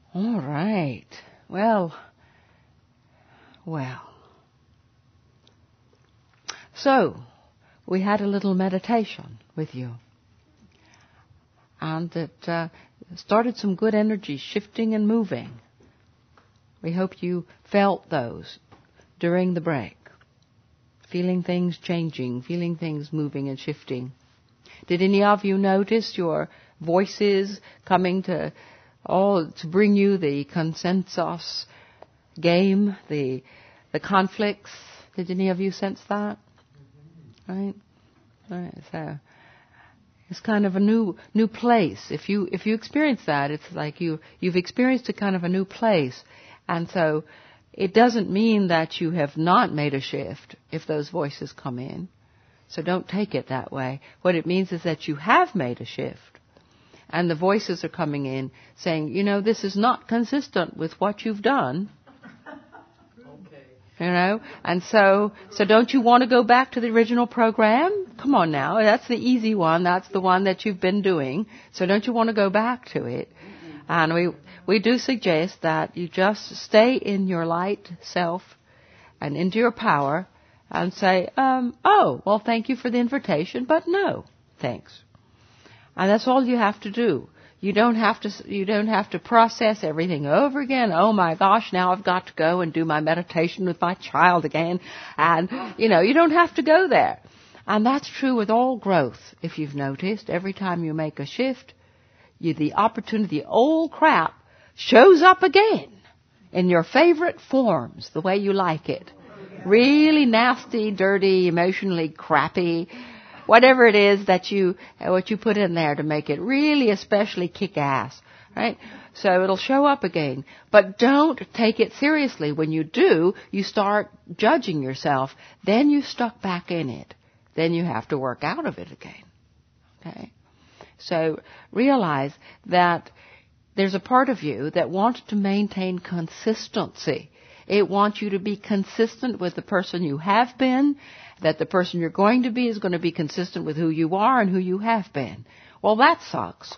All right. Well. So, we had a little meditation with you. And it started some good energy shifting and moving. We hope you felt those during the break. Feeling things changing, feeling things moving and shifting. Did any of you notice your voices coming to bring you the consensus game, the conflicts? Did any of you sense that? Right? So it's kind of a new place. If you experience that, it's like you've experienced a kind of a new place. And so it doesn't mean that you have not made a shift if those voices come in. So don't take it that way. What it means is that you have made a shift. And the voices are coming in saying, this is not consistent with what you've done. And so don't you want to go back to the original program? Come on now. That's the easy one. That's the one that you've been doing. So don't you want to go back to it? And we do suggest that you just stay in your light self and into your power and say, thank you for the invitation, but no, thanks. And that's all you have to do. You don't have to process everything over again. Oh my gosh, now I've got to go and do my meditation with my child again. And, you don't have to go there. And that's true with all growth. If you've noticed, every time you make a shift, the opportunity, old crap, shows up again in your favorite forms, the way you like it. Really nasty, dirty, emotionally crappy, whatever it is what you put in there to make it really especially kick ass, right? So it'll show up again. But don't take it seriously. When you do, you start judging yourself. Then you're stuck back in it. Then you have to work out of it again. Okay? So realize that there's a part of you that wants to maintain consistency. It wants you to be consistent with the person you have been, that the person you're going to be is going to be consistent with who you are and who you have been. Well, that sucks.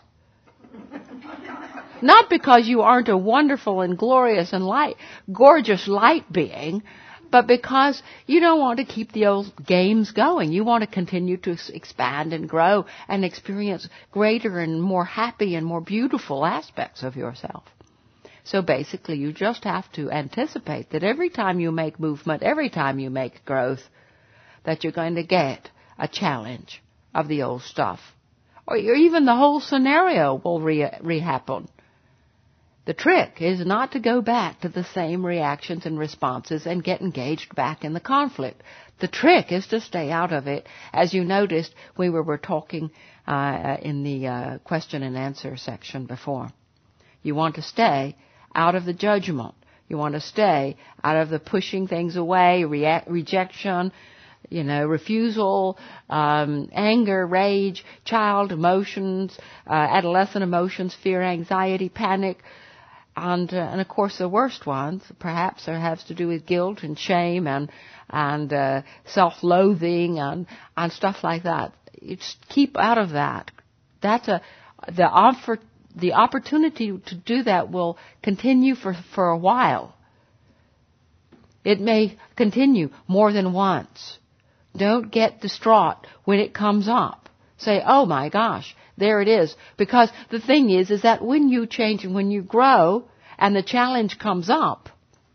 Not because you aren't a wonderful and glorious and gorgeous light being, but because you don't want to keep the old games going. You want to continue to expand and grow and experience greater and more happy and more beautiful aspects of yourself. So basically, you just have to anticipate that every time you make movement, every time you make growth, that you're going to get a challenge of the old stuff. Or even the whole scenario will re-happen. The trick is not to go back to the same reactions and responses and get engaged back in the conflict. The trick is to stay out of it. As you noticed, we were talking in the question and answer section before. You want to stay out of the judgment. You want to stay out of the pushing things away, rejection, refusal, anger, rage, child emotions, adolescent emotions, fear, anxiety, panic, and of course the worst ones perhaps has to do with guilt and shame and self-loathing and stuff like that. You just keep out of that. That's the opportunity to do that will continue for a while. It may continue more than once. Don't get distraught when it comes up. Say, oh my gosh, there it is. Because the thing is that when you change and when you grow and the challenge comes up,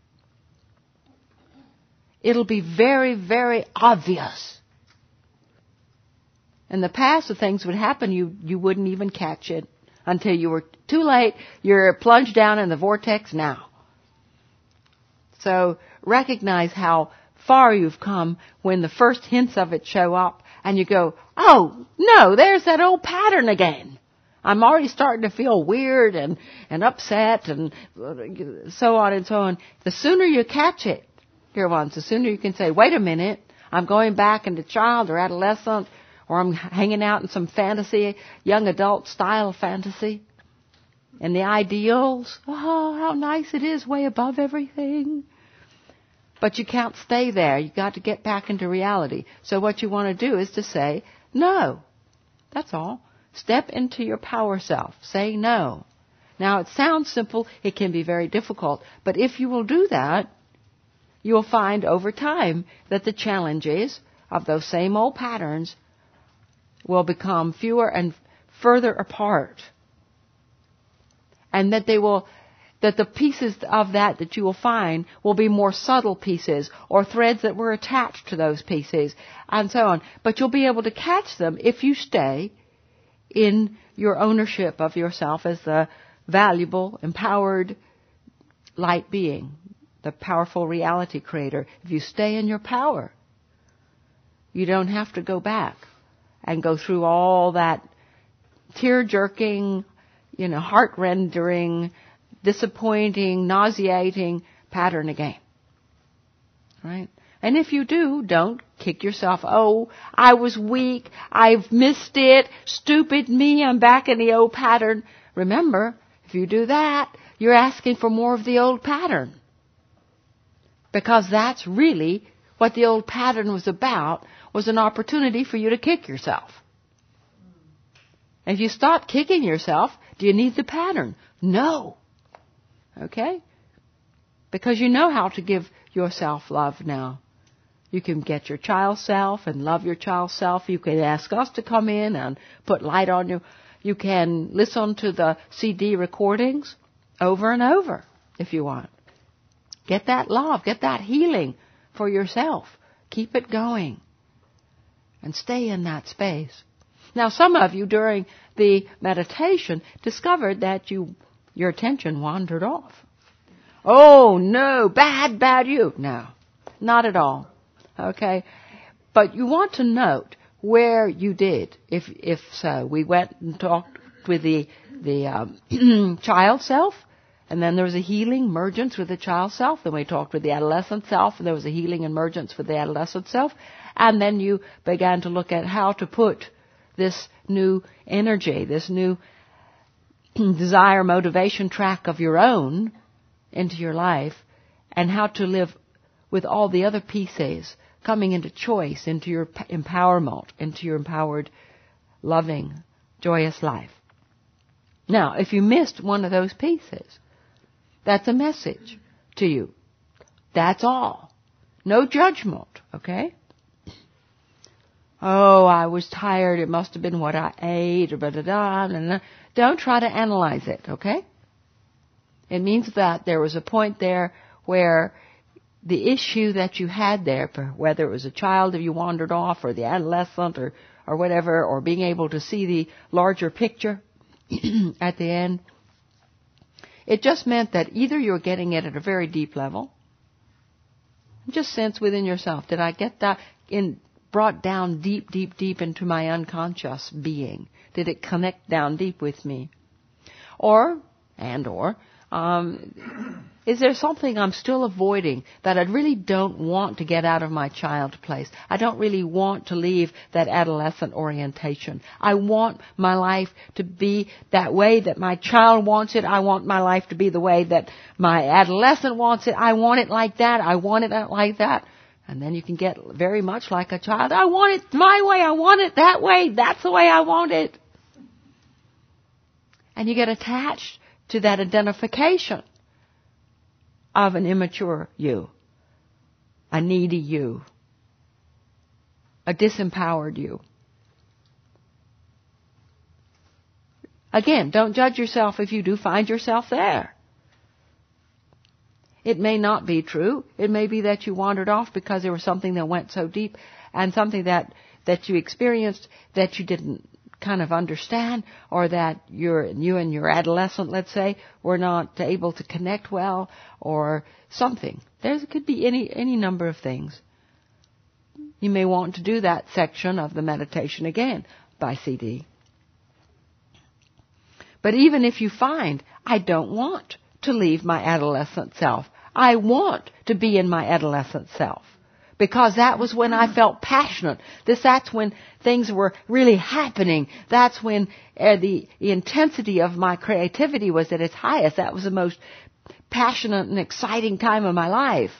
it'll be very, very obvious. In the past, the things would happen, you wouldn't even catch it until you were too late. You're plunged down in the vortex now. So recognize how far you've come when the first hints of it show up and you go, oh, no, there's that old pattern again. I'm already starting to feel weird and upset and so on and so on. The sooner you catch it, dear ones, the sooner you can say, wait a minute, I'm going back into child or adolescent, or I'm hanging out in some fantasy, young adult style fantasy. And the ideals, oh, how nice it is, way above everything. But you can't stay there. You've got to get back into reality. So what you want to do is to say, no. That's all. Step into your power self. Say no. Now, it sounds simple. It can be very difficult. But if you will do that, you'll find over time that the challenges of those same old patterns will become fewer and further apart. And that the pieces of that you will find will be more subtle pieces or threads that were attached to those pieces and so on. But you'll be able to catch them if you stay in your ownership of yourself as the valuable, empowered light being, the powerful reality creator. If you stay in your power, you don't have to go back and go through all that tear-jerking, heart-rending, disappointing, nauseating pattern again. Right? And if you do, don't kick yourself. Oh, I was weak. I've missed it. Stupid me. I'm back in the old pattern. Remember, if you do that, you're asking for more of the old pattern. Because that's really what the old pattern was about, was an opportunity for you to kick yourself. And if you stop kicking yourself, do you need the pattern? No. Okay? Because you know how to give yourself love now. You can get your child self and love your child self. You can ask us to come in and put light on you. You can listen to the CD recordings over and over if you want. Get that love, get that healing for yourself. Keep it going. And stay in that space. Now, some of you during the meditation discovered that your attention wandered off. Oh, no, bad you. No, not at all. Okay? But you want to note where you did, if so. We went and talked with the child self, and then there was a healing emergence with the child self. Then we talked with the adolescent self, and there was a healing emergence with the adolescent self. And then you began to look at how to put this new energy, this new desire, motivation track of your own into your life, and how to live with all the other pieces coming into choice, into your empowerment, into your empowered, loving, joyous life. Now, if you missed one of those pieces, that's a message to you. That's all. No judgment, okay? Oh, I was tired. It must have been what I ate, or blah. Don't try to analyze it, okay? It means that there was a point there where the issue that you had there, whether it was a child that you wandered off, or the adolescent, or whatever, or being able to see the larger picture at the end, it just meant that either you were getting it at a very deep level, just sense within yourself, did I get that brought down deep into my unconscious being? Did it connect down deep with me? Or, is there something I'm still avoiding that I really don't want to get out of my child place? I don't really want to leave that adolescent orientation. I want my life to be that way that my child wants it. I want my life to be the way that my adolescent wants it. I want it like that. I want it like that. And then you can get very much like a child. I want it my way. I want it that way. That's the way I want it. And you get attached to that identification of an immature you, a needy you, a disempowered you. Again, don't judge yourself if you do find yourself there. It may not be true. It may be that you wandered off because there was something that went so deep, and something that you experienced that you didn't kind of understand, or that you and your adolescent, let's say, were not able to connect well, or something. There could be any number of things. You may want to do that section of the meditation again by CD. But even if you find, I don't want to leave my adolescent self, I want to be in my adolescent self, because that was when I felt passionate. That's when things were really happening. That's when the intensity of my creativity was at its highest. That was the most passionate and exciting time of my life.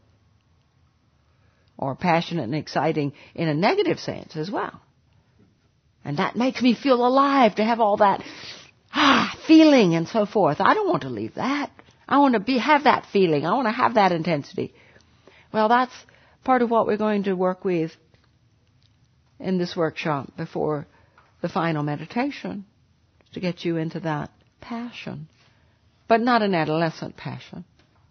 Or passionate and exciting in a negative sense as well. And that makes me feel alive, to have all that feeling and so forth. I don't want to leave that. I want to have that feeling. I want to have that intensity. Well, that's part of what we're going to work with in this workshop before the final meditation, to get you into that passion, but not an adolescent passion,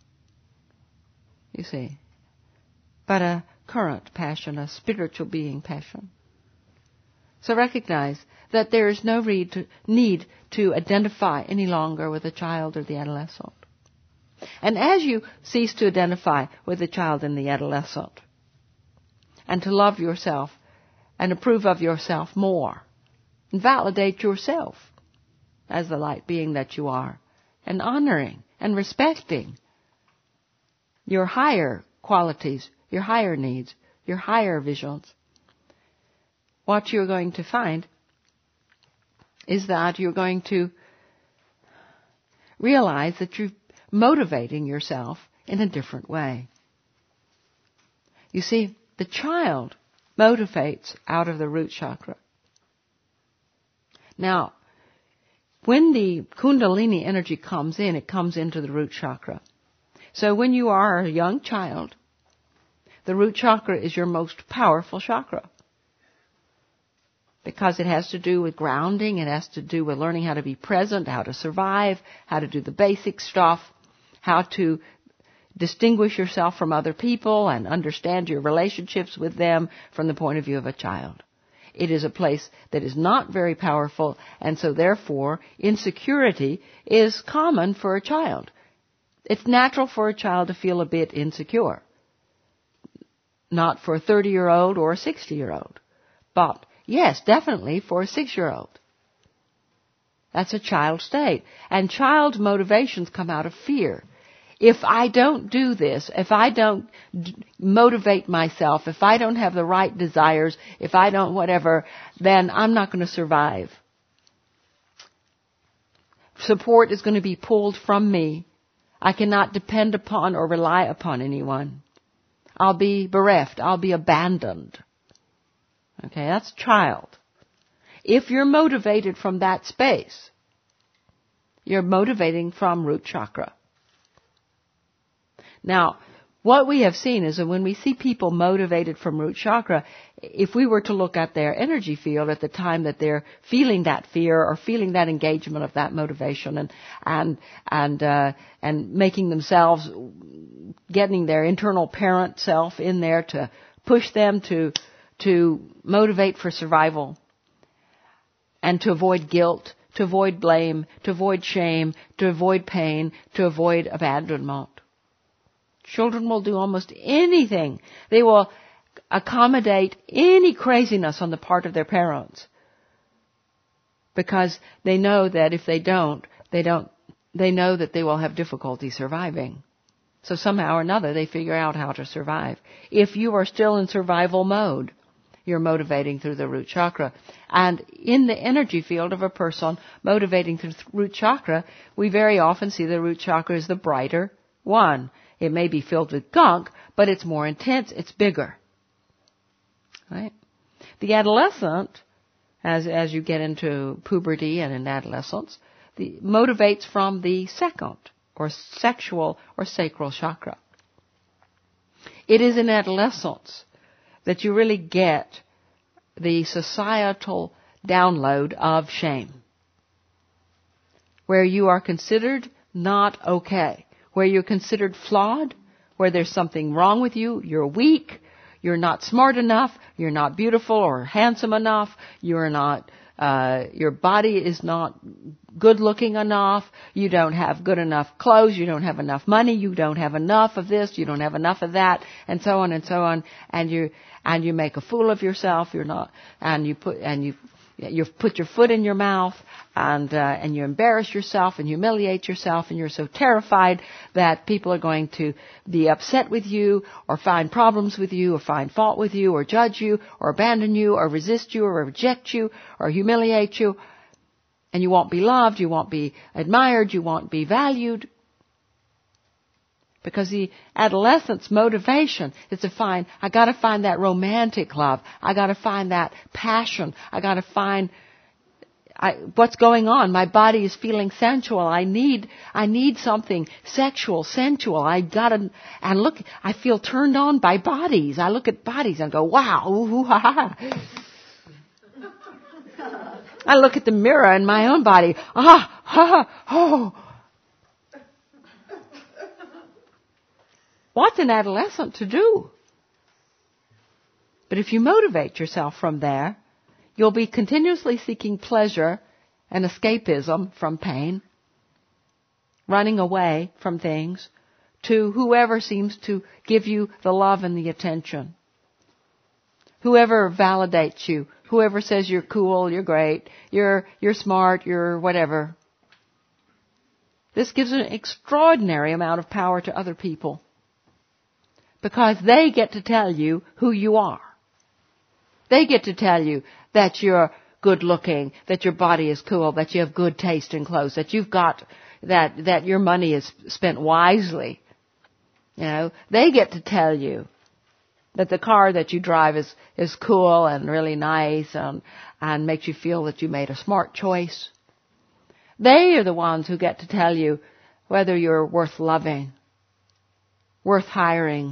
you see, but a current passion, a spiritual being passion. So recognize that there is no need to identify any longer with the child or the adolescent. And as you cease to identify with the child and the adolescent, and to love yourself and approve of yourself more, and validate yourself as the light being that you are, and honoring and respecting your higher qualities, your higher needs, your higher visions, what you're going to find is that you're going to realize that you're motivating yourself in a different way. You see, the child motivates out of the root chakra. Now, when the Kundalini energy comes in, it comes into the root chakra. So when you are a young child, the root chakra is your most powerful chakra, because it has to do with grounding, it has to do with learning how to be present, how to survive, how to do the basic stuff, how to distinguish yourself from other people and understand your relationships with them from the point of view of a child. It is a place that is not very powerful, and so therefore insecurity is common for a child. It's natural for a child to feel a bit insecure. Not for a 30-year-old or a 60-year-old. But yes, definitely for a 6-year-old. That's a child state. And child motivations come out of fear. If I don't do this, if I don't motivate myself, if I don't have the right desires, if I don't whatever, then I'm not going to survive. Support is going to be pulled from me. I cannot depend upon or rely upon anyone. I'll be bereft. I'll be abandoned. Okay, that's child. If you're motivated from that space, you're motivating from root chakra. Now, what we have seen is that when we see people motivated from root chakra, if we were to look at their energy field at the time that they're feeling that fear or feeling that engagement of that motivation and making themselves, getting their internal parent self in there to push them to motivate for survival and to avoid guilt, to avoid blame, to avoid shame, to avoid pain, to avoid abandonment. Children will do almost anything. They will accommodate any craziness on the part of their parents, because they know that if they know that they will have difficulty surviving. So somehow or another they figure out how to survive. If you are still in survival mode, you're motivating through the root chakra. And in the energy field of a person motivating through the root chakra, we very often see the root chakra as the brighter one. It may be filled with gunk, but it's more intense, it's bigger. Right? The adolescent, as you get into puberty and in adolescence, motivates from the second, or sexual or sacral chakra. It is in adolescence that you really get the societal download of shame, where you are considered not okay, where you're considered flawed, where there's something wrong with you, you're weak, you're not smart enough, you're not beautiful or handsome enough, you're not, your body is not good looking enough, you don't have good enough clothes, you don't have enough money, you don't have enough of this, you don't have enough of that, and so on, and you make a fool of yourself, you put your foot in your mouth, and you embarrass yourself and humiliate yourself, and you're so terrified that people are going to be upset with you, or find problems with you, or find fault with you, or judge you, or abandon you, or resist you, or reject you, or humiliate you, and you won't be loved, you won't be admired, you won't be valued. Because the adolescent's motivation is I gotta find that romantic love. I gotta find that passion. I what's going on? My body is feeling sensual. I need something sexual, sensual. And look, I feel turned on by bodies. I look at bodies and go, wow, ooh, ha, ha. I look at the mirror in my own body. Ah, ha, oh. What's an adolescent to do? But if you motivate yourself from there, you'll be continuously seeking pleasure and escapism from pain, running away from things, to whoever seems to give you the love and the attention. Whoever validates you, whoever says you're cool, you're great, you're smart, you're whatever. This gives an extraordinary amount of power to other people, because they get to tell you who you are. They get to tell you that you're good looking, that your body is cool, that you have good taste in clothes, that you've got, that your money is spent wisely. You know, they get to tell you that the car that you drive is cool and really nice and makes you feel that you made a smart choice. They are the ones who get to tell you whether you're worth loving, worth hiring,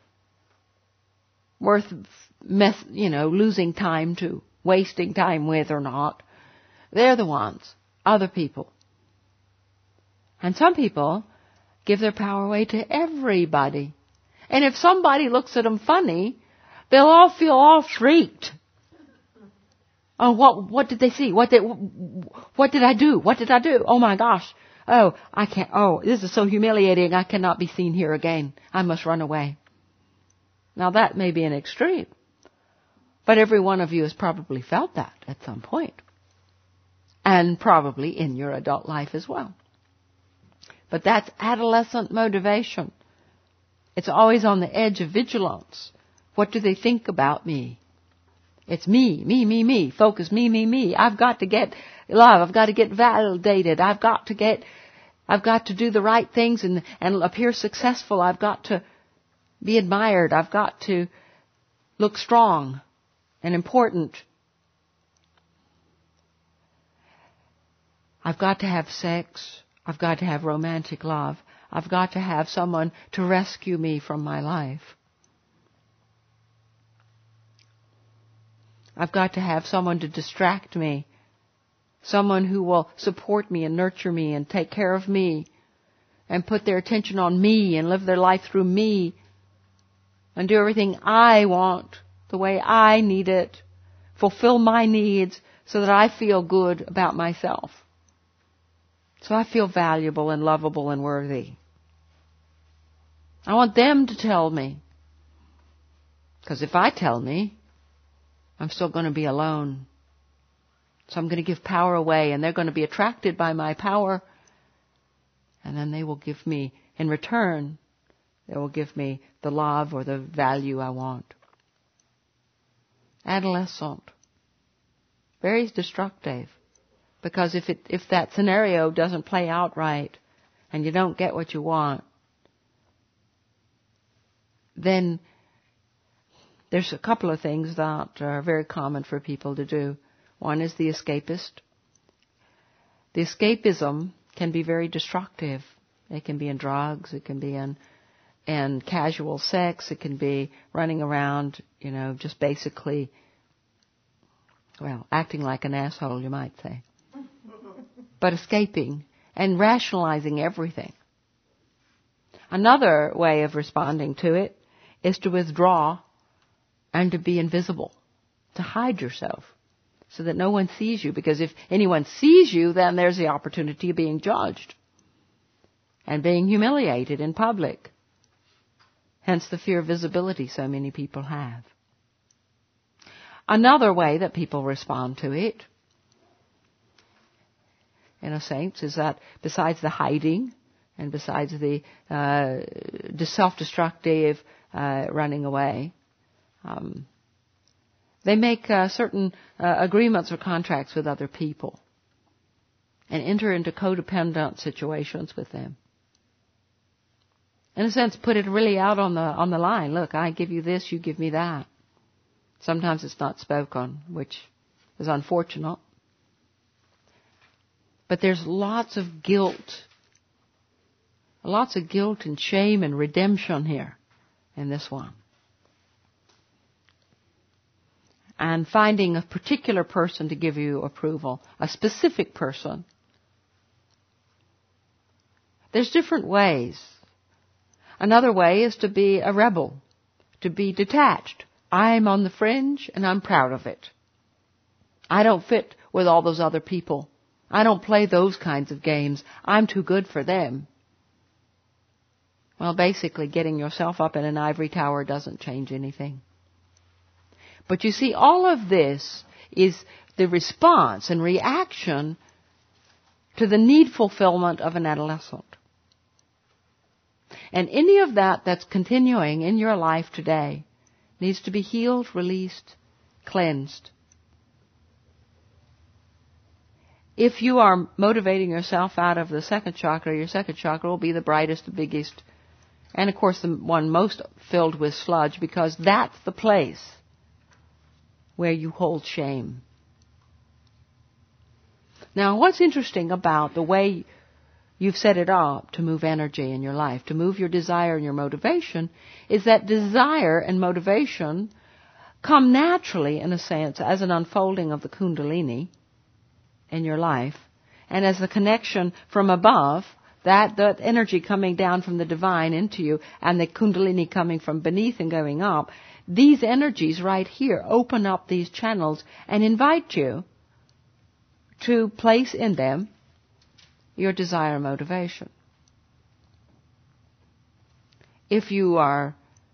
worth losing time to, wasting time with or not. They're the ones, other people. And some people give their power away to everybody. And if somebody looks at them funny, they'll all feel all freaked. Oh, what did they see? What did I do? What did I do? Oh my gosh. Oh, I can't. Oh, this is so humiliating. I cannot be seen here again. I must run away. Now that may be an extreme, but every one of you has probably felt that at some point, and probably in your adult life as well. But that's adolescent motivation. It's always on the edge of vigilance. What do they think about me? It's me. Focus, me. I've got to get love. I've got to get validated. I've got to do the right things and appear successful. I've got to be admired. I've got to look strong and important. I've got to have sex. I've got to have romantic love. I've got to have someone to rescue me from my life. I've got to have someone to distract me. Someone who will support me and nurture me and take care of me and put their attention on me and live their life through me and do everything I want the way I need it, fulfill my needs so that I feel good about myself. So I feel valuable and lovable and worthy. I want them to tell me. Because if I tell me, I'm still going to be alone. So I'm going to give power away, and they're going to be attracted by my power. And then they will give me, in return, they will give me the love or the value I want. Adolescent. Very destructive. Because if that scenario doesn't play out right, and you don't get what you want, then there's a couple of things that are very common for people to do. One is the escapist. The escapism can be very destructive. It can be in drugs. It can be in casual sex. It can be running around, just basically, acting like an asshole, you might say. But escaping and rationalizing everything. Another way of responding to it is to withdraw and to be invisible, to hide yourself so that no one sees you. Because if anyone sees you, then there's the opportunity of being judged and being humiliated in public. Hence the fear of visibility so many people have. Another way that people respond to it, in a sense, is that besides the hiding and besides the self-destructive running away, they make certain agreements or contracts with other people and enter into codependent situations with them. In a sense, put it really out on the line. Look, I give you this, you give me that. Sometimes it's not spoken, which is unfortunate. But there's lots of guilt and shame and redemption here in this one. And finding a particular person to give you approval, a specific person. There's different ways. Another way is to be a rebel, to be detached. I'm on the fringe and I'm proud of it. I don't fit with all those other people. I don't play those kinds of games. I'm too good for them. Well, basically, getting yourself up in an ivory tower doesn't change anything. But you see, all of this is the response and reaction to the need fulfillment of an adolescent. And any of that that's continuing in your life today needs to be healed, released, cleansed. If you are motivating yourself out of the second chakra, your second chakra will be the brightest, the biggest, and of course the one most filled with sludge, because that's the place where you hold shame. Now, what's interesting about the way you've set it up to move energy in your life, to move your desire and your motivation, is that desire and motivation come naturally, in a sense, as an unfolding of the Kundalini in your life, and as the connection from above, that energy coming down from the divine into you, and the Kundalini coming from beneath and going up. These energies right here open up these channels and invite you to place in them your desire and motivation. If you are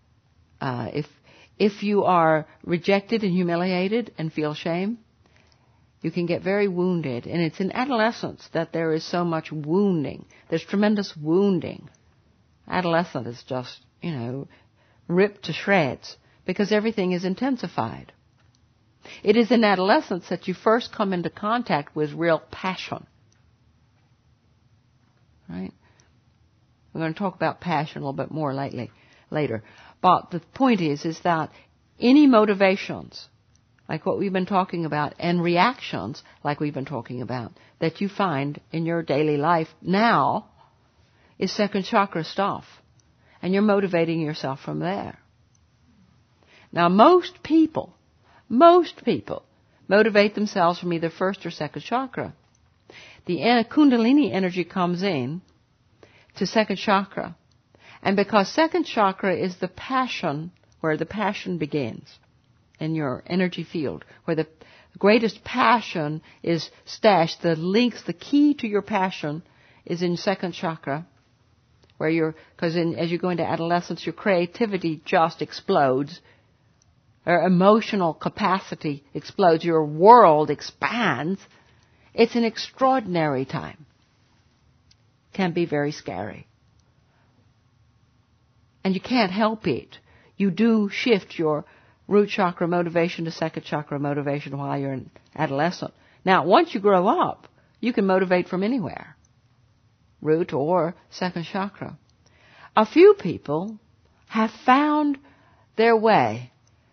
rejected and humiliated and feel shame, you can get very wounded. And it's in adolescence that there is so much wounding. There's tremendous wounding. Adolescence is just, ripped to shreds because everything is intensified. It is in adolescence that you first come into contact with real passion. Right? We're going to talk about passion a little bit more later. But the point is that any motivations, like what we've been talking about, and reactions, like we've been talking about, that you find in your daily life now, is second chakra stuff. And you're motivating yourself from there. Now, most people motivate themselves from either first or second chakra. The Kundalini energy comes in to second chakra. And because second chakra is the passion, where the passion begins in your energy field, where the greatest passion is stashed, the key to your passion is in second chakra, because as you go into adolescence, your creativity just explodes. Your emotional capacity explodes. Your world expands. It's an extraordinary time. Can be very scary. And you can't help it. You do shift your root chakra motivation to second chakra motivation while you're an adolescent. Now, once you grow up, you can motivate from anywhere. Root or second chakra. A few people have found their way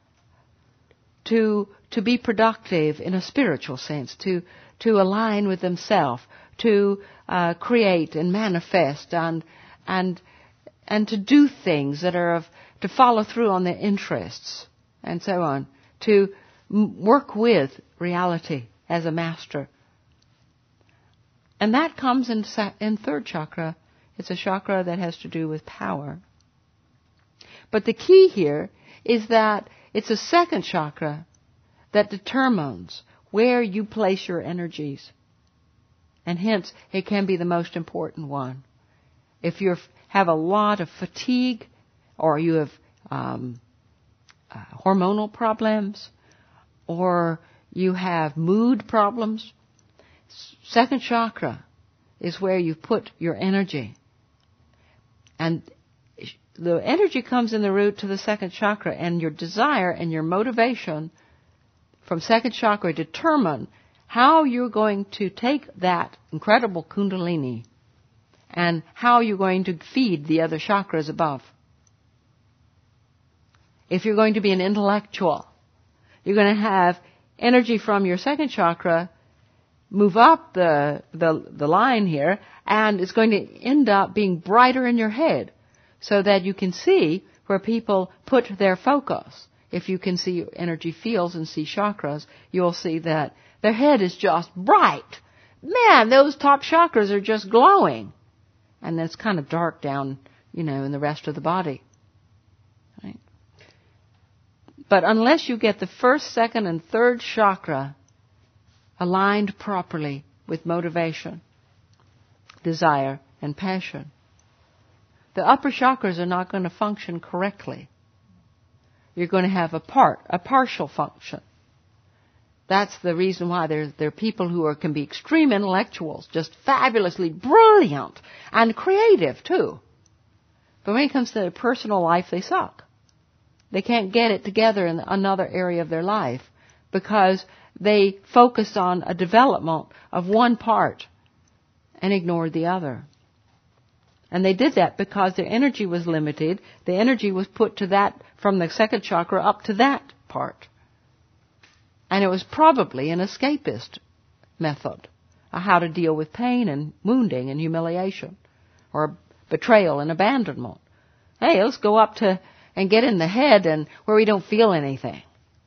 to be productive in a spiritual sense, to align with themselves, to create and manifest and to do things that are to follow through on their interests and so on, to work with reality as a master. And that comes in third chakra. It's a chakra that has to do with power. But the key here is that it's a second chakra that determines where you place your energies. And hence, it can be the most important one. If you have a lot of fatigue, or you have hormonal problems, or you have mood problems, second chakra is where you put your energy. And the energy comes in the root to the second chakra, and your desire and your motivation from second chakra determine how you're going to take that incredible Kundalini and how you're going to feed the other chakras above. If you're going to be an intellectual, you're going to have energy from your second chakra move up the line here, and it's going to end up being brighter in your head, so that you can see where people put their focus. If you can see energy fields and see chakras, you'll see that their head is just bright. Man, those top chakras are just glowing. And then it's kind of dark down, in the rest of the body. Right? But unless you get the first, second, and third chakra aligned properly with motivation, desire, and passion, the upper chakras are not going to function correctly. You're going to have a partial function. That's the reason why there are people who can be extreme intellectuals, just fabulously brilliant and creative too. But when it comes to their personal life, they suck. They can't get it together in another area of their life because they focus on a development of one part and ignored the other. And they did that because their energy was limited. The energy was put to that, from the second chakra up to that part. And it was probably an escapist method of how to deal with pain and wounding and humiliation, or betrayal and abandonment. Hey, let's go up to and get in the head and where we don't feel anything.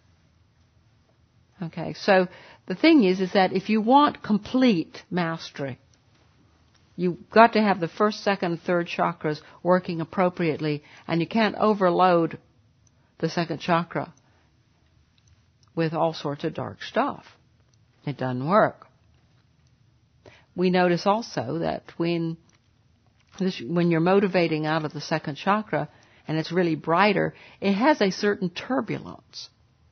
Okay, so the thing is that if you want complete mastery, you've got to have the first, second, and third chakras working appropriately, and you can't overload the second chakra with all sorts of dark stuff. It doesn't work. We notice also that when you're motivating out of the second chakra and it's really brighter, it has a certain turbulence.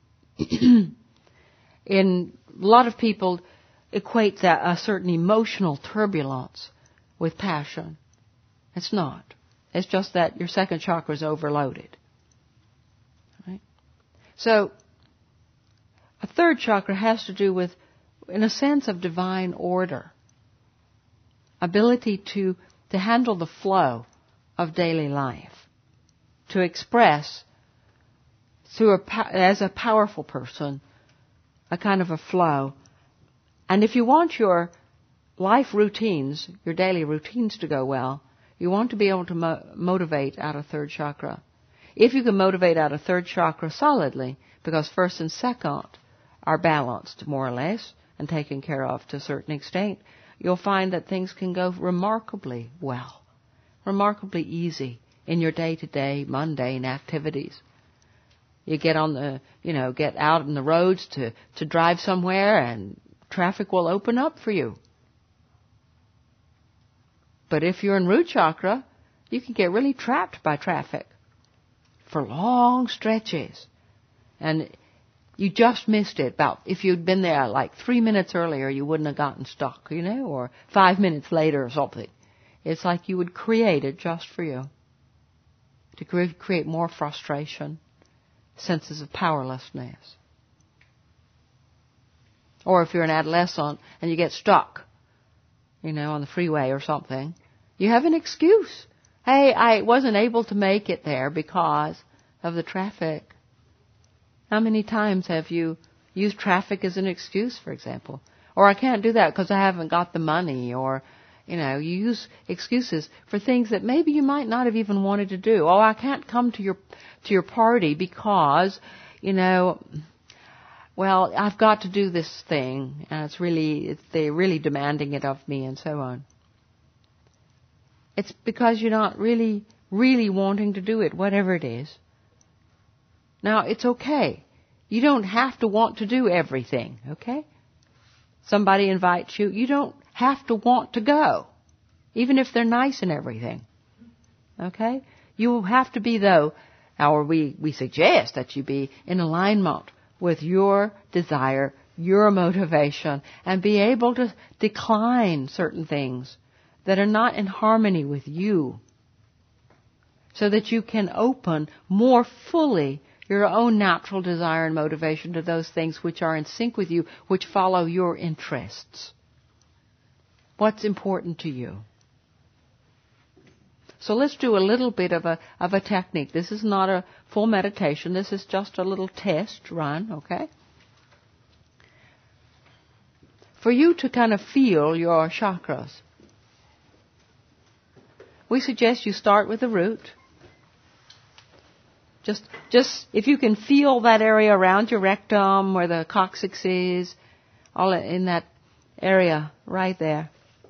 A lot of people equate that a certain emotional turbulence with passion. It's not. It's just that your second chakra is overloaded. Right? So, a third chakra has to do with, in a sense, of divine order. Ability to handle the flow of daily life. To express, as a powerful person, a kind of a flow. And if you want your life routines, your daily routines to go well, you want to be able to motivate out of third chakra. If you can motivate out of third chakra solidly, because first and second are balanced more or less and taken care of to a certain extent, you'll find that things can go remarkably well, remarkably easy in your day-to-day mundane activities. You get get out on the roads to drive somewhere, and traffic will open up for you. But if you're in root chakra, you can get really trapped by traffic for long stretches. And you just missed it. If you'd been there like 3 minutes earlier, you wouldn't have gotten stuck, or 5 minutes later or something. It's like you would create it just for you. To create more frustration, senses of powerlessness. Or if you're an adolescent and you get stuck, on the freeway or something, you have an excuse. Hey, I wasn't able to make it there because of the traffic. How many times have you used traffic as an excuse, for example? Or I can't do that because I haven't got the money, or, you use excuses for things that maybe you might not have even wanted to do. Oh, I can't come to your party because, well, I've got to do this thing, and they're really demanding it of me, and so on. It's because you're not really, really wanting to do it, whatever it is. Now, it's okay. You don't have to want to do everything, okay? Somebody invites you, you don't have to want to go, even if they're nice and everything, okay? You have to be, though, or we suggest that you be in alignment with your desire, your motivation, and be able to decline certain things that are not in harmony with you, so that you can open more fully your own natural desire and motivation to those things which are in sync with you, which follow your interests. What's important to you? So let's do a little bit of a technique. This is not a full meditation. This is just a little test run, okay? for you to kind of feel your chakras, we suggest you start with the root. Just if you can feel that area around your rectum where the coccyx is, all in that area right there.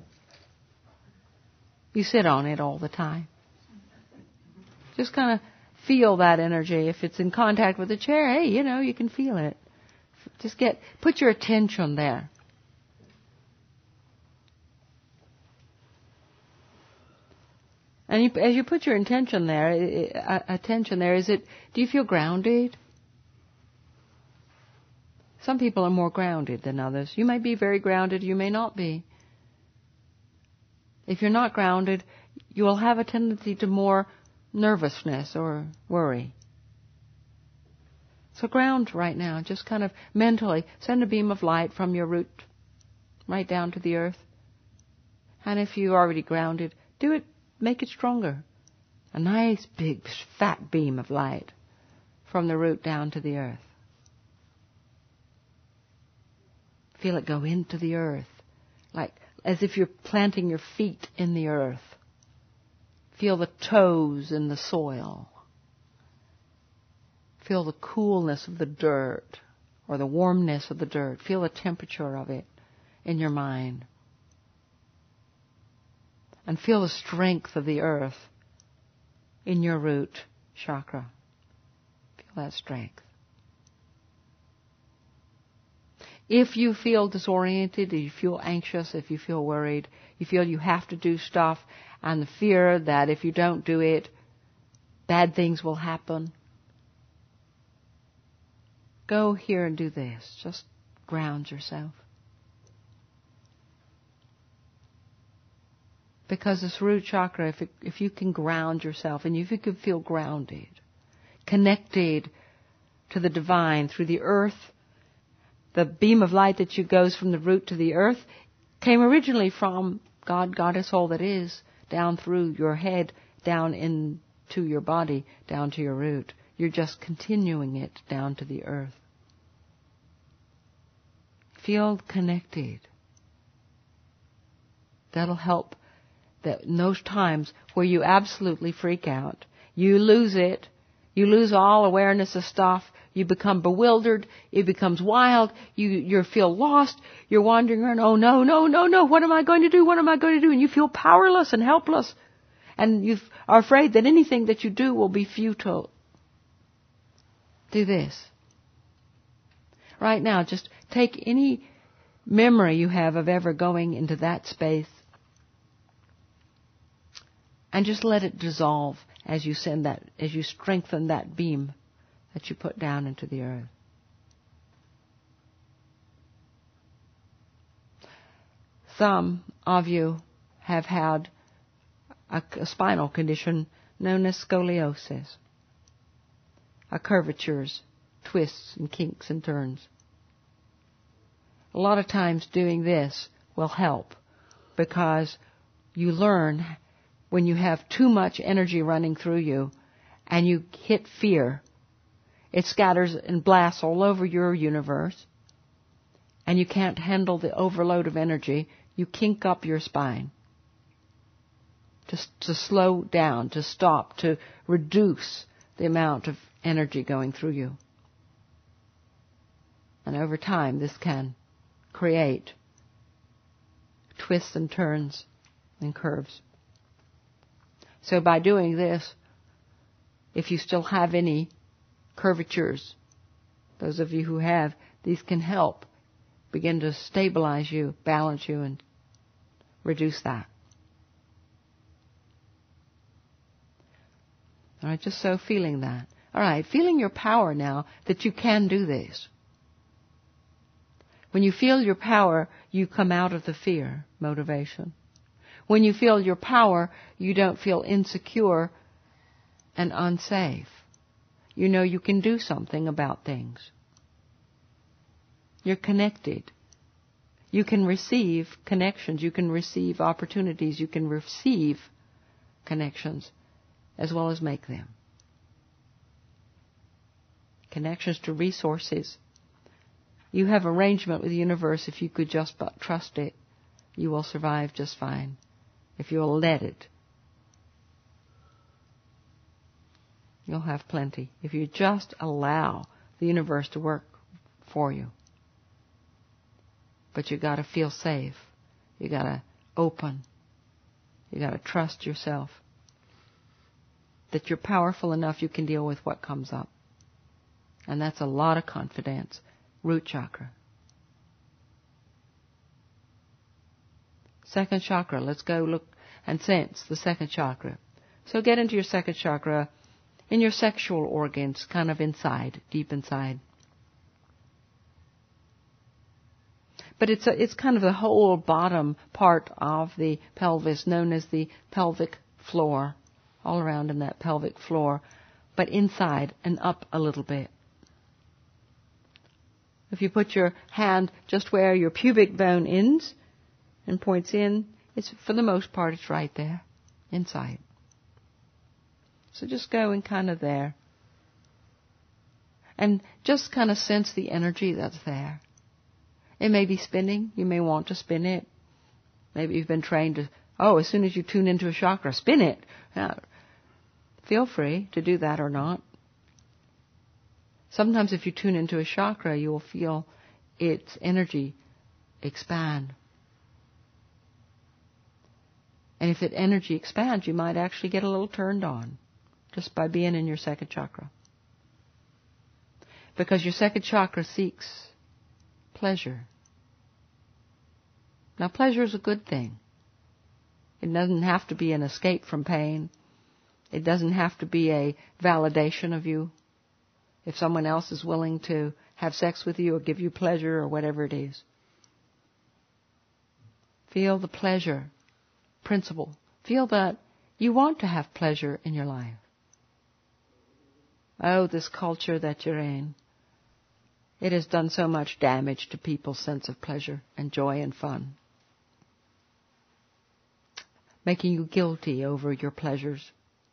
You sit on it all the time. Just kind of feel that energy. If it's in contact with the chair, hey, you can feel it. Just put your attention there. And as you put your attention there, do you feel grounded? Some people are more grounded than others. You may be very grounded, you may not be. If you're not grounded, you will have a tendency to more nervousness or worry. So ground right now, just kind of mentally send a beam of light from your root right down to the earth. And if you're already grounded, do it, make it stronger. A nice big fat beam of light from the root down to the earth. Feel it go into the earth, like as if you're planting your feet in the earth. Feel the toes in the soil. Feel the coolness of the dirt or the warmness of the dirt. Feel the temperature of it in your mind. And feel the strength of the earth in your root chakra. Feel that strength. If you feel disoriented, if you feel anxious, if you feel worried, you feel you have to do stuff, and the fear that if you don't do it, bad things will happen, go here and do this. Just ground yourself. Because this root chakra, if you can ground yourself, and if you can feel grounded, connected to the divine through the earth, the beam of light that goes from the root to the earth came originally from God, Goddess, all that is, down through your head, down into your body, down to your root. You're just continuing it down to the earth. Feel connected. That'll help. That in those times where you absolutely freak out, you lose it, you lose all awareness of stuff, you become bewildered, it becomes wild, you feel lost, you're wandering around, oh no, what am I going to do, and you feel powerless and helpless, and you are afraid that anything that you do will be futile. Do this. Right now, just take any memory you have of ever going into that space, and just let it dissolve as you strengthen that beam that you put down into the earth. Some of you have had a spinal condition known as scoliosis, curvatures, twists and kinks and turns. A lot of times doing this will help because you learn when you have too much energy running through you and you hit fear, it scatters and blasts all over your universe, and you can't handle the overload of energy. You kink up your spine to slow down, to stop, to reduce the amount of energy going through you. And over time, this can create twists and turns and curves. So by doing this, if you still have any curvatures, those of you who have, these can help begin to stabilize you, balance you, and reduce that. All right, just so feeling that. All right, feeling your power now that you can do this. When you feel your power, you come out of the fear motivation. When you feel your power, you don't feel insecure and unsafe. You know you can do something about things. You're connected. You can receive connections. You can receive opportunities. You can receive connections as well as make them. Connections to resources. You have arrangement with the universe. If you could just but trust it, you will survive just fine. If you'll let it, you'll have plenty. If you just allow the universe to work for you. But you got to feel safe. You got to open. You got to trust yourself that you're powerful enough you can deal with what comes up. And that's a lot of confidence. Root chakra. Second chakra. Let's go look and sense the second chakra. So get into your second chakra in your sexual organs, kind of inside, deep inside. But it's kind of the whole bottom part of the pelvis, known as the pelvic floor, all around in that pelvic floor, but inside and up a little bit. If you put your hand just where your pubic bone ends and points in, it's for the most part it's right there, inside. So just go in kind of there. And just kind of sense the energy that's there. It may be spinning. You may want to spin it. Maybe you've been trained to, as soon as you tune into a chakra, spin it. Now, feel free to do that or not. Sometimes if you tune into a chakra, you will feel its energy expand. And if its energy expands, you might actually get a little turned on just by being in your second chakra. Because your second chakra seeks pleasure. Now, pleasure is a good thing. It doesn't have to be an escape from pain. It doesn't have to be a validation of you. If someone else is willing to have sex with you or give you pleasure or whatever it is. Feel the pleasure principle. Feel that you want to have pleasure in your life. Oh, this culture that you're in. It has done so much damage to people's sense of pleasure and joy and fun. Making you guilty over your pleasures.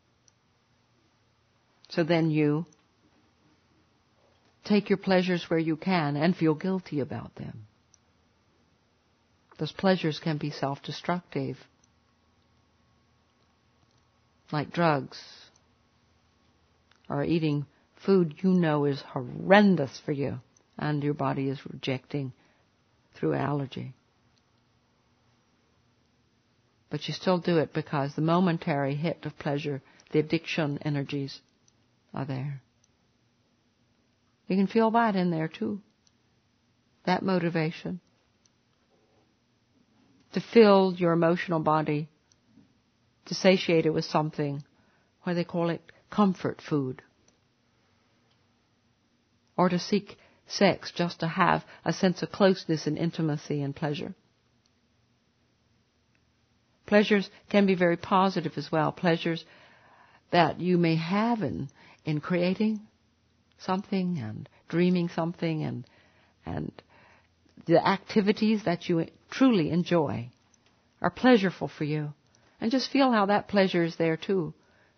So then you take your pleasures where you can and feel guilty about them. Those pleasures can be self-destructive. Like drugs. Or eating food you know is horrendous for you. And your body is rejecting through allergy. But you still do it because the momentary hit of pleasure, the addiction energies are there. You can feel that in there too. That motivation. To fill your emotional body, to satiate it with something, where they call it comfort food. Or to seek sex just to have a sense of closeness and intimacy and pleasure. Pleasures can be very positive as well. Pleasures that you may have in creating something and dreaming something and the activities that you truly enjoy are pleasureful for you. And just feel how that pleasure is there too.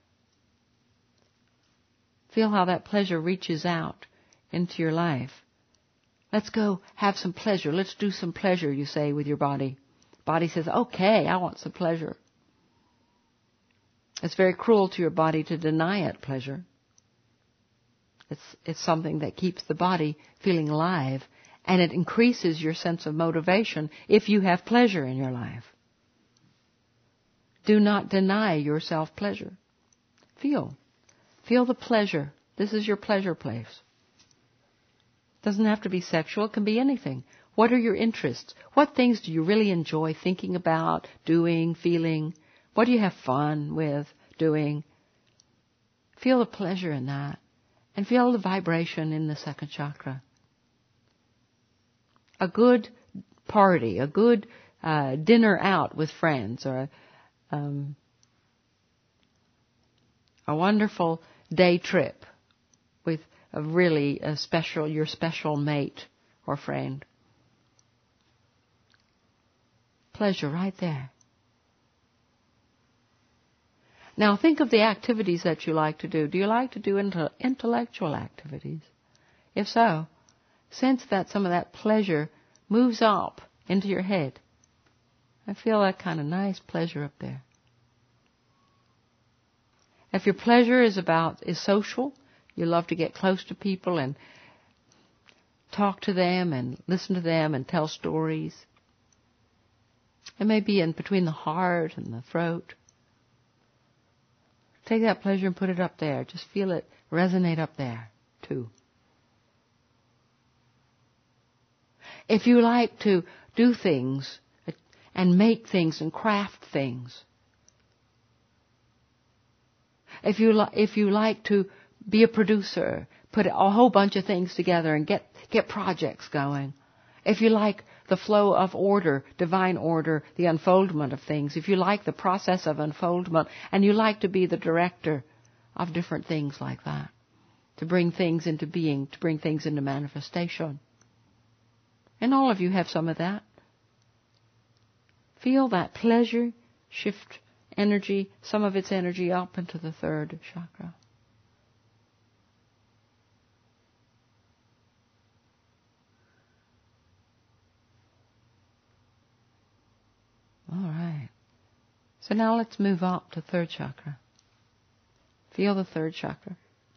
Feel how that pleasure reaches out into your life. Let's go have some pleasure. Let's do some pleasure, you say, with your body. Body says, okay, I want some pleasure. It's very cruel to your body to deny it pleasure. It's something that keeps the body feeling alive, and it increases your sense of motivation if you have pleasure in your life. Do not deny yourself pleasure. Feel the pleasure. This is your pleasure place. It doesn't have to be sexual. It can be anything. What are your interests? What things do you really enjoy thinking about, doing, feeling? What do you have fun with doing? Feel the pleasure in that. And feel the vibration in the second chakra. A good party, a good dinner out with friends, or a wonderful day trip with your special mate or friend. Pleasure right there. Now think of the activities that you like to do. Do you like to do intellectual activities? If so, sense that some of that pleasure moves up into your head. I feel that kind of nice pleasure up there. If your pleasure is social, you love to get close to people and talk to them and listen to them and tell stories. It may be in between the heart and the throat. Take that pleasure and put it up there. Just feel it resonate up there, too. If you like to do things and make things and craft things, if you like to be a producer, put a whole bunch of things together and get projects going, if you like the flow of order, divine order, the unfoldment of things, if you like the process of unfoldment, and you like to be the director of different things like that, to bring things into being, to bring things into manifestation. And all of you have some of that. Feel that pleasure shift energy, some of its energy up into the third chakra. All right. So now let's move up to third chakra. Feel the third chakra.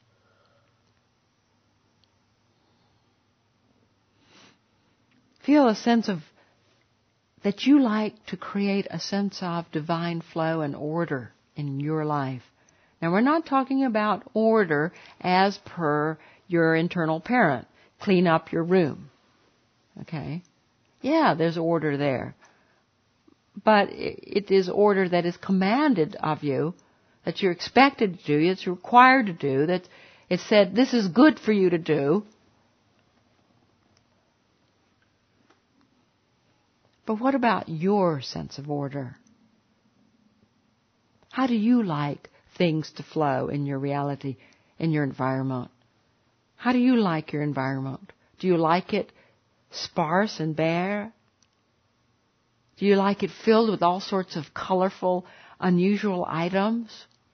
Feel a sense of that you like to create a sense of divine flow and order in your life. Now, we're not talking about order as per your internal parent. Clean up your room. Okay? Yeah, there's order there. But it is order that is commanded of you, that you're expected to do, it's required to do, that it's said, this is good for you to do. But what about your sense of order? How do you like things to flow in your reality, in your environment? How do you like your environment? Do you like it sparse and bare? Do you like it filled with all sorts of colorful, unusual items?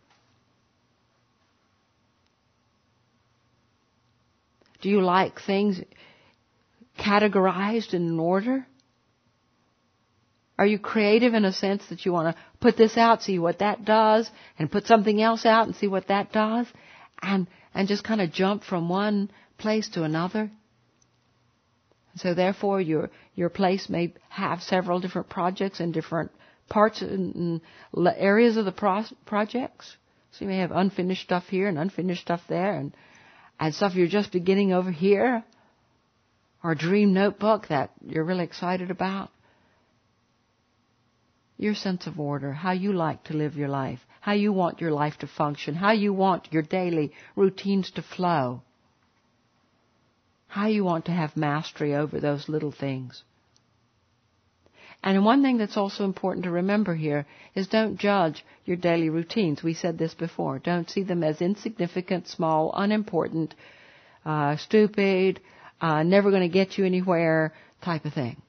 Do you like things categorized in an order? Are you creative in a sense that you want to put this out, see what that does, and put something else out and see what that does, and just kind of jump from one place to another? So therefore, your place may have several different projects in different parts and areas of the projects. So you may have unfinished stuff here and unfinished stuff there, and stuff you're just beginning over here, or a dream notebook that you're really excited about. Your sense of order, how you like to live your life, how you want your life to function, how you want your daily routines to flow, how you want to have mastery over those little things. And one thing that's also important to remember here is don't judge your daily routines. We said this before. Don't see them as insignificant, small, unimportant, stupid, never going to get you anywhere type of thing.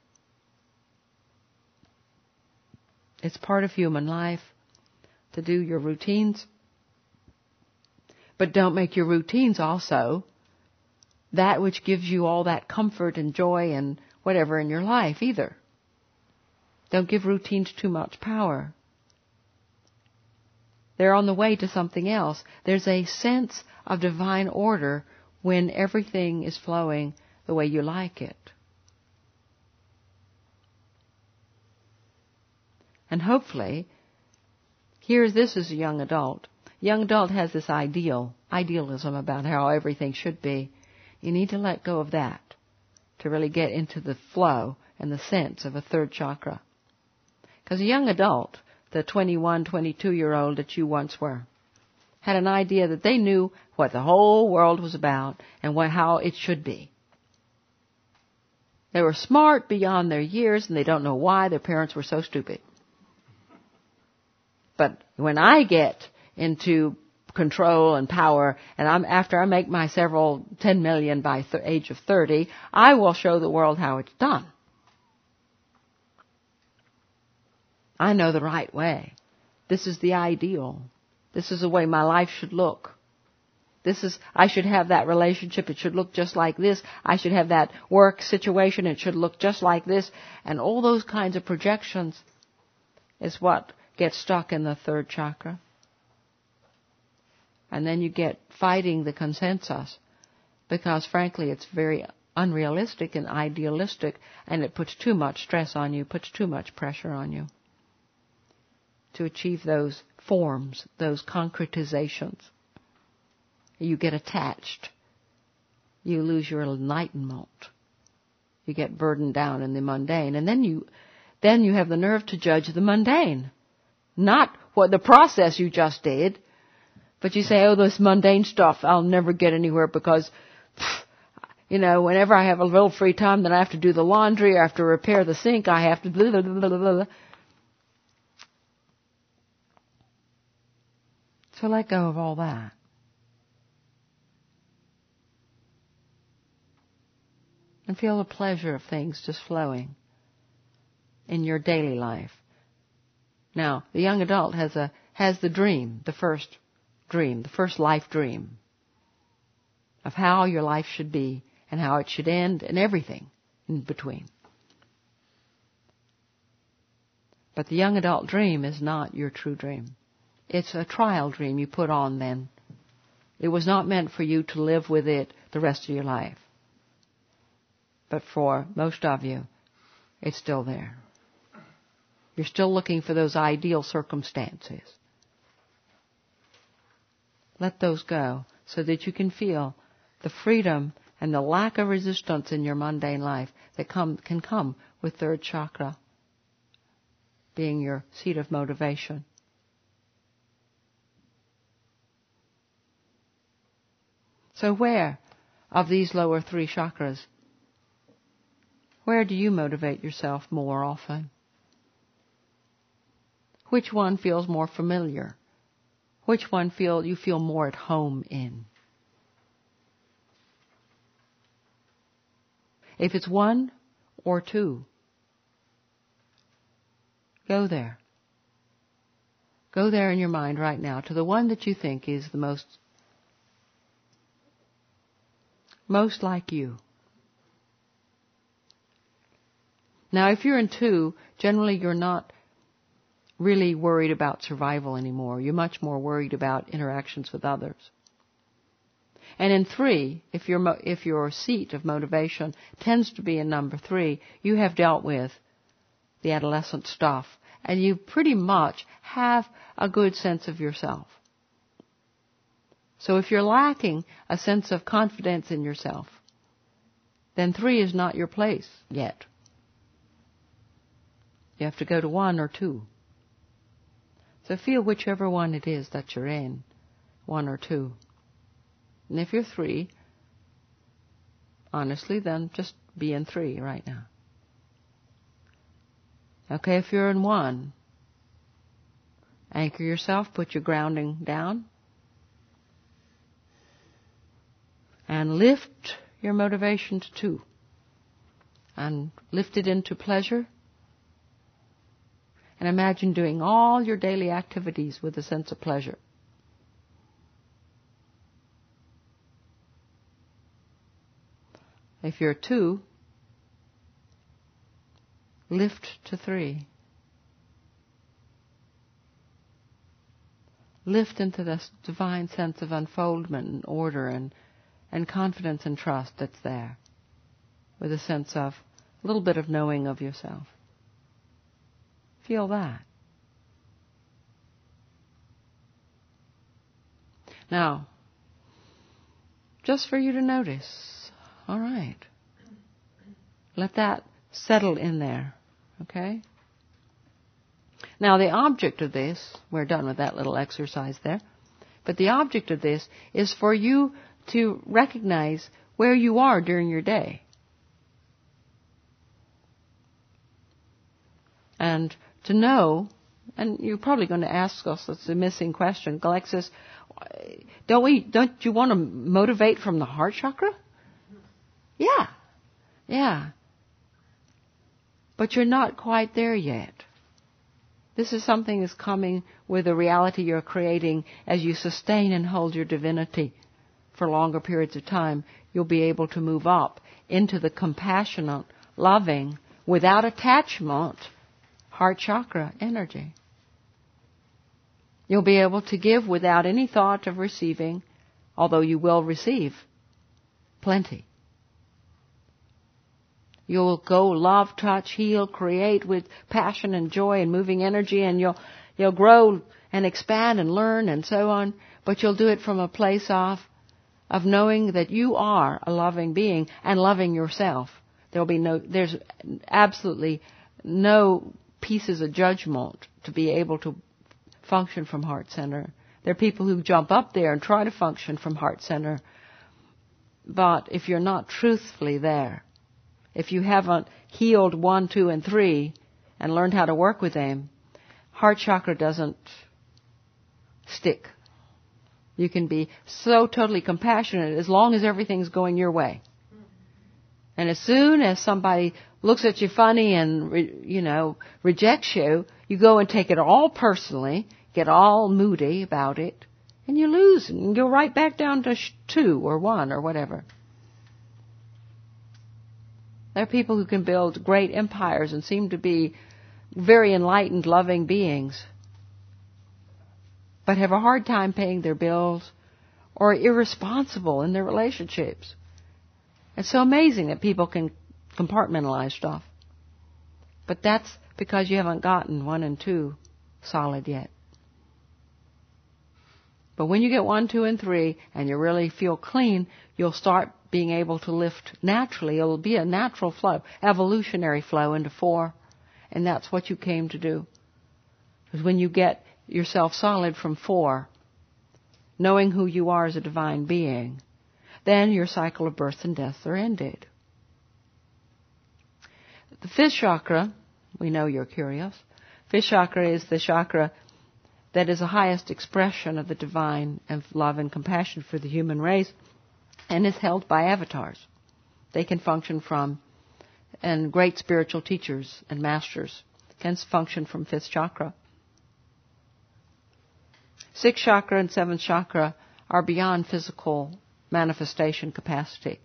It's part of human life to do your routines. But don't make your routines also that which gives you all that comfort and joy and whatever in your life either. Don't give routines too much power. They're on the way to something else. There's a sense of divine order when everything is flowing the way you like it. And hopefully, this is a young adult. Young adult has this idealism about how everything should be. You need to let go of that to really get into the flow and the sense of a third chakra. Because a young adult, the 21, 22-year-old that you once were, had an idea that they knew what the whole world was about and how it should be. They were smart beyond their years, and they don't know why their parents were so stupid. But when I get into control and power, and after I make my several 10 million by age of 30, I will show the world how it's done. I know the right way. This is the ideal. This is the way my life should look. I should have that relationship, it should look just like this. I should have that work situation, it should look just like this. And all those kinds of projections is what gets stuck in the third chakra. And then you get fighting the consensus, because frankly it's very unrealistic and idealistic, and it puts too much stress on you, puts too much pressure on you to achieve those forms, those concretizations. You get attached. You lose your enlightenment. You get burdened down in the mundane. And then you have the nerve to judge the mundane. Not what the process you just did, but you say, oh, this mundane stuff, I'll never get anywhere because, whenever I have a little free time, then I have to do the laundry, I have to repair the sink, I have to blah, blah, blah, blah, blah. So let go of all that. And feel the pleasure of things just flowing in your daily life. Now, the young adult has the dream, the first life dream of how your life should be and how it should end and everything in between. But the young adult dream is not your true dream. It's a trial dream you put on then. It was not meant for you to live with it the rest of your life. But for most of you, it's still there. You're still looking for those ideal circumstances. Let those go so that you can feel the freedom and the lack of resistance in your mundane life that can come with third chakra being your seat of motivation. So where of these lower three chakras, where do you motivate yourself more often? Which one feels more familiar? Which one you feel more at home in? If it's one or two, go there. Go there in your mind right now to the one that you think is the most like you. Now, if you're in two, generally you're not really worried about survival anymore. You're much more worried about interactions with others. And in three, if your seat of motivation tends to be in number three, you have dealt with the adolescent stuff, and you pretty much have a good sense of yourself. So if you're lacking a sense of confidence in yourself, then three is not your place yet. You have to go to one or two. So feel whichever one it is that you're in, one or two. And if you're three, honestly, then just be in three right now. Okay, if you're in one, anchor yourself, put your grounding down, and lift your motivation to two. And lift it into pleasure. And imagine doing all your daily activities with a sense of pleasure. If you're two, lift to three. Lift into this divine sense of unfoldment and order and confidence and trust that's there, with a sense of a little bit of knowing of yourself. Feel that. Now, just for you to notice, all right. Let that settle in there, okay? Now, the object of this, we're done with that little exercise there, but the object of this is for you to recognize where you are during your day. And to know, and you're probably going to ask us, it's a missing question, Alexis, don't you want to motivate from the heart chakra? Yeah. But you're not quite there yet. This is something that's coming with the reality you're creating as you sustain and hold your divinity for longer periods of time, you'll be able to move up into the compassionate, loving, without attachment, heart chakra energy. You'll be able to give without any thought of receiving, although you will receive plenty. You'll go love, touch, heal, create with passion and joy and moving energy, and you'll grow and expand and learn and so on, but you'll do it from a place of knowing that you are a loving being and loving yourself. There's absolutely no pieces of judgment to be able to function from heart center. There are people who jump up there and try to function from heart center, but if you're not truthfully there, if you haven't healed 1, 2, and 3 and learned how to work with them, heart chakra doesn't stick. You can be so totally compassionate as long as everything's going your way. And as soon as somebody looks at you funny and, rejects you, you go and take it all personally, get all moody about it, and you lose and go right back down to 2 or 1 or whatever. There are people who can build great empires and seem to be very enlightened, loving beings, but have a hard time paying their bills or are irresponsible in their relationships. It's so amazing that people can compartmentalize stuff. But that's because you haven't gotten 1 and 2 solid yet. But when you get 1, 2, and 3 and you really feel clean, you'll start being able to lift naturally. It'll be a natural flow, evolutionary flow into 4. And that's what you came to do. Because when you get yourself solid from 4, knowing who you are as a divine being, then your cycle of birth and death are ended. The 5th chakra, we know you're curious. 5th chakra is the chakra that is the highest expression of the divine and love and compassion for the human race, and is held by avatars. They can function from, and great spiritual teachers and masters can function from 5th chakra. 6th chakra and 7th chakra are beyond physical manifestation capacity.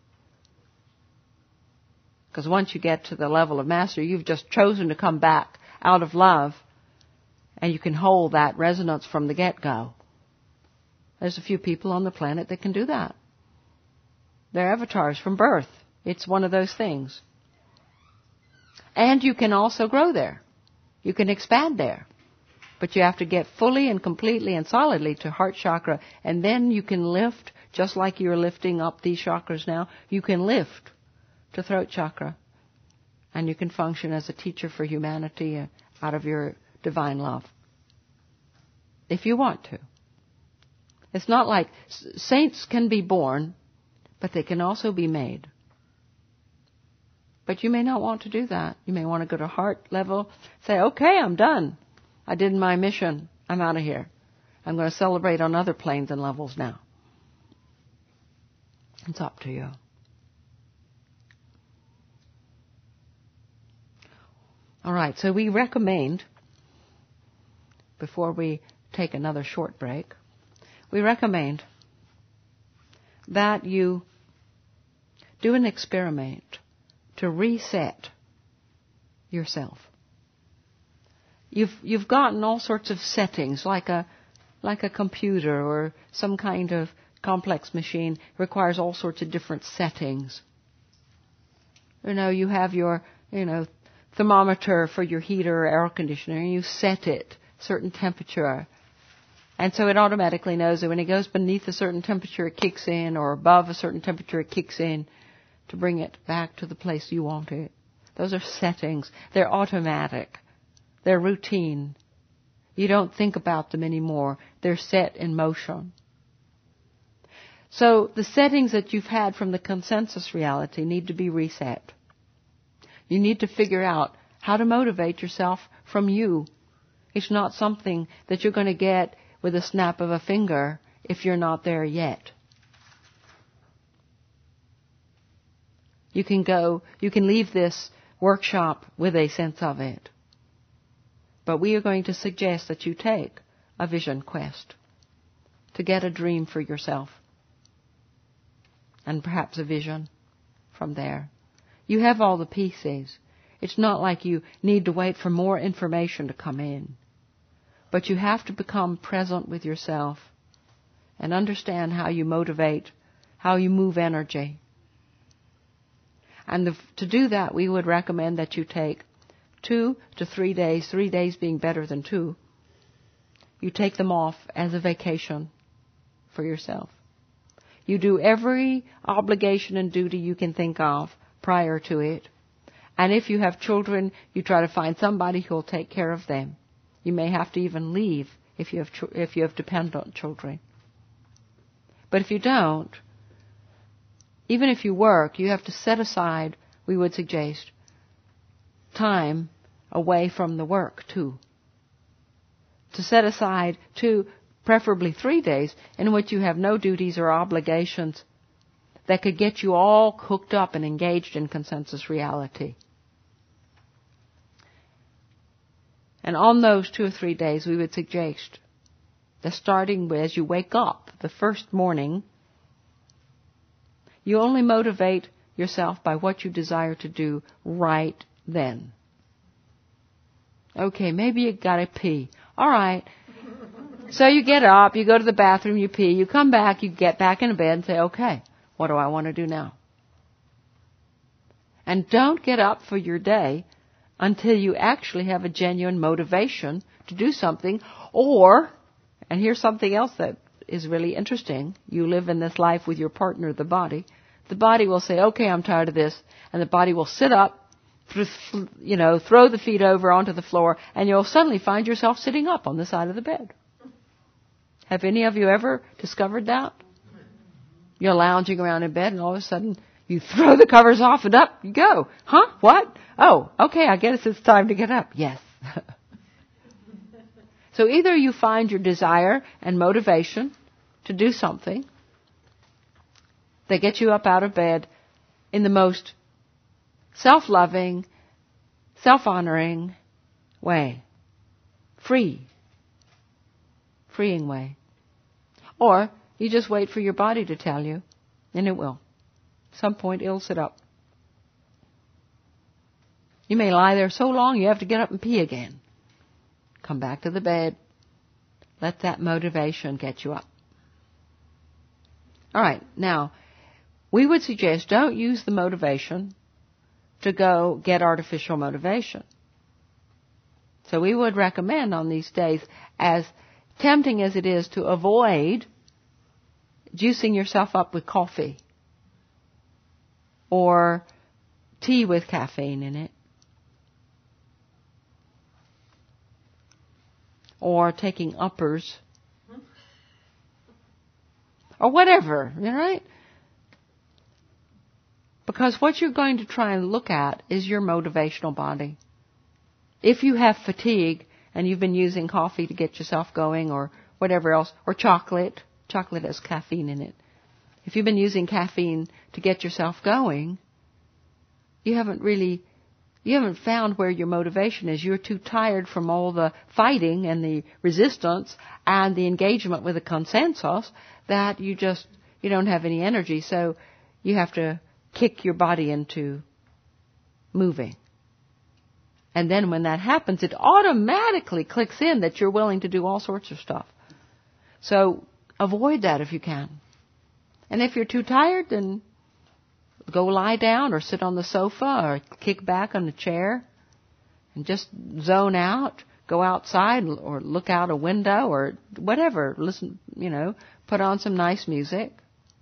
Because once you get to the level of master, you've just chosen to come back out of love, and you can hold that resonance from the get-go. There's a few people on the planet that can do that. They're avatars from birth. It's one of those things. And you can also grow there. You can expand there. But you have to get fully and completely and solidly to heart chakra, and then you can lift, just like you're lifting up these chakras now, you can lift to throat chakra. And you can function as a teacher for humanity out of your divine love. If you want to. It's not like saints can be born, but they can also be made. But you may not want to do that. You may want to go to heart level, say, okay, I'm done. I did my mission. I'm out of here. I'm going to celebrate on other planes and levels now. It's up to you. All right, so we recommend, before we take another short break, we recommend that you do an experiment to reset yourself. You've gotten all sorts of settings, like a computer or some kind of complex machine requires all sorts of different settings. You have your, thermometer for your heater or air conditioner, and you set it a certain temperature. And so it automatically knows that when it goes beneath a certain temperature, it kicks in, or above a certain temperature, it kicks in to bring it back to the place you want it. Those are settings. They're automatic. They're routine. You don't think about them anymore. They're set in motion. So the settings that you've had from the consensus reality need to be reset. You need to figure out how to motivate yourself from you. It's not something that you're going to get with a snap of a finger if you're not there yet. You can leave this workshop with a sense of it. But we are going to suggest that you take a vision quest to get a dream for yourself. and perhaps a vision from there. You have all the pieces. It's not like you need to wait for more information to come in. But you have to become present with yourself and understand how you motivate, how you move energy. And to do that, we would recommend that you take 2 to 3 days, 3 days being better than 2. You take them off as a vacation for yourself. You do every obligation and duty you can think of prior to it. And if you have children, you try to find somebody who will take care of them. You may have to even leave if you have dependent children. But if you don't, even if you work, you have to set aside, we would suggest, time away from the work too. To set aside 2, preferably 3 days, in which you have no duties or obligations that could get you all hooked up and engaged in consensus reality. And on those 2 or 3 days, we would suggest that starting with, as you wake up the first morning, you only motivate yourself by what you desire to do right then. Okay, maybe you gotta pee. All right. So you get up, you go to the bathroom, you pee, you come back, you get back in bed and say, okay, what do I want to do now? And don't get up for your day until you actually have a genuine motivation to do something. Or, and here's something else that is really interesting. You live in this life with your partner, the body. The body will say, okay, I'm tired of this. And the body will sit up, throw the feet over onto the floor, and you'll suddenly find yourself sitting up on the side of the bed. Have any of you ever discovered that? You're lounging around in bed and all of a sudden you throw the covers off and up you go. Huh? What? Oh, okay, I guess it's time to get up. Yes. So either you find your desire and motivation to do something that gets you up out of bed in the most self-loving, self-honoring way. Freeing way. Or you just wait for your body to tell you, and it will. At some point it'll sit up. You may lie there so long you have to get up and pee again. Come back to the bed. Let that motivation get you up. All right, now, we would suggest don't use the motivation to go get artificial motivation. So we would recommend on these days, as tempting as it is, to avoid juicing yourself up with coffee or tea with caffeine in it, or taking uppers, or whatever, right? Because what you're going to try and look at is your motivational body. If you have fatigue and you've been using coffee to get yourself going or whatever else, or chocolate has caffeine in it. If you've been using caffeine to get yourself going, you haven't found where your motivation is. You're too tired from all the fighting and the resistance and the engagement with the consensus that you don't have any energy. So you have to kick your body into moving. And then when that happens, it automatically clicks in that you're willing to do all sorts of stuff. So avoid that if you can. And if you're too tired, then go lie down or sit on the sofa or kick back on the chair and just zone out. Go outside or look out a window or whatever. Listen, put on some nice music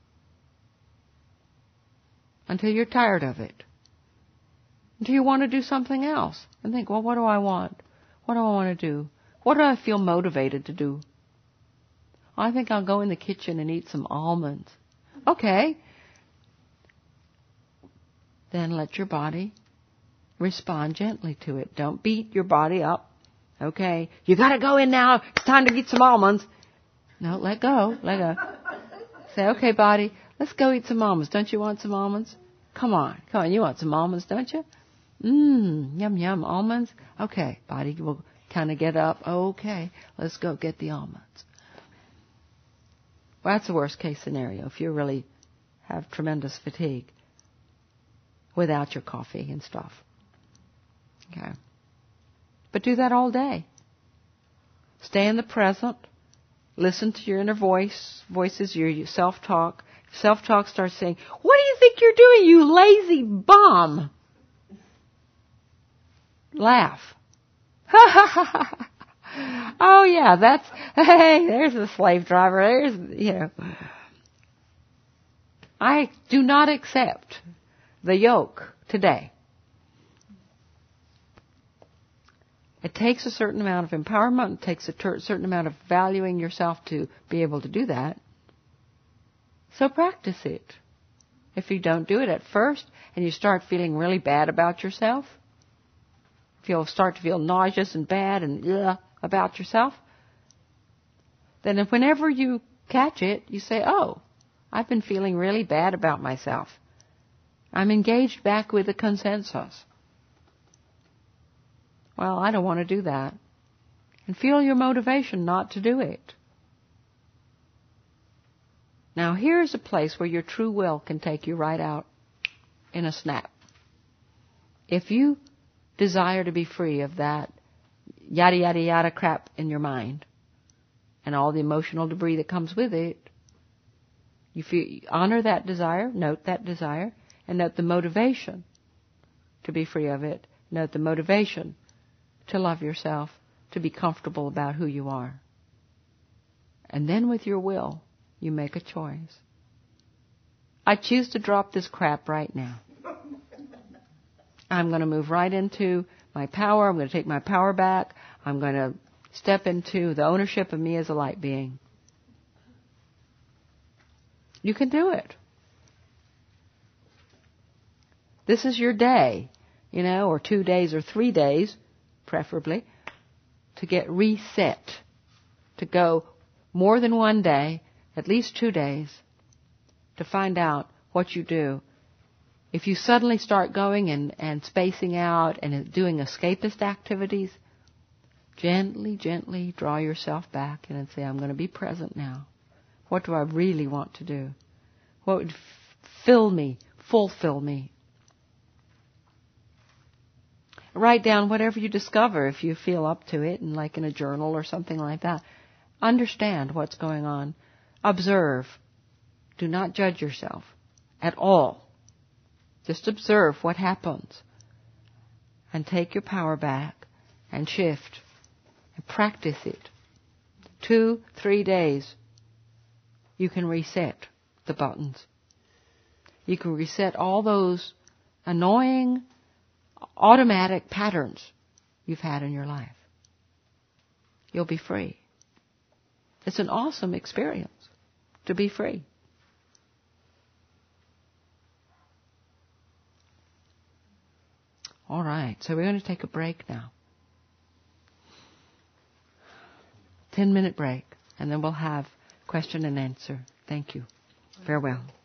until you're tired of it. Until you want to do something else. And think, well, what do I want? What do I want to do? What do I feel motivated to do? I think I'll go in the kitchen and eat some almonds. Okay. Then let your body respond gently to it. Don't beat your body up. Okay. You gotta go in now. It's time to eat some almonds. No, let go. Say, okay, body, let's go eat some almonds. Don't you want some almonds? Come on. You want some almonds, don't you? Yum, yum, almonds. Okay, body will kind of get up. Okay, let's go get the almonds. Well, that's the worst case scenario if you're really have tremendous fatigue without your coffee and stuff. Okay. But do that all day. Stay in the present. Listen to your inner voices, your self-talk. Self-talk starts saying, "What do you think you're doing, you lazy bum?" Laugh. Oh yeah, hey, there's the slave driver. I do not accept the yoke today. It takes a certain amount of empowerment. It takes a certain amount of valuing yourself to be able to do that. So practice it. If you don't do it at first and you start feeling really bad about yourself, if you'll start to feel nauseous and bad and about yourself, then whenever you catch it, you say, "Oh, I've been feeling really bad about myself. I'm engaged back with the consensus. Well, I don't want to do that." And feel your motivation not to do it. Now here's a place where your true will can take you right out in a snap. If you desire to be free of that yada yada yada crap in your mind and all the emotional debris that comes with it, you honor that desire, note that desire, and note the motivation to be free of it. Note the motivation to love yourself, to be comfortable about who you are. And then with your will, you make a choice. I choose to drop this crap right now. I'm going to move right into my power. I'm going to take my power back. I'm going to step into the ownership of me as a light being. You can do it. This is your day, or 2 days or 3 days, preferably, to get reset, to go more than 1 day, at least 2 days, to find out what you do. If you suddenly start going and spacing out and doing escapist activities, gently draw yourself back and say, "I'm going to be present now. What do I really want to do? What would fill me, fulfill me?" Write down whatever you discover if you feel up to it, and like in a journal or something like that. Understand what's going on. Observe. Do not judge yourself at all. Just observe what happens. And take your power back and shift and practice it. 2-3 days, you can reset the buttons. You can reset all those annoying, automatic patterns you've had in your life. You'll be free. It's an awesome experience to be free. All right, so we're going to take a break now. 10-minute break, and then we'll have question and answer. Thank you. Farewell.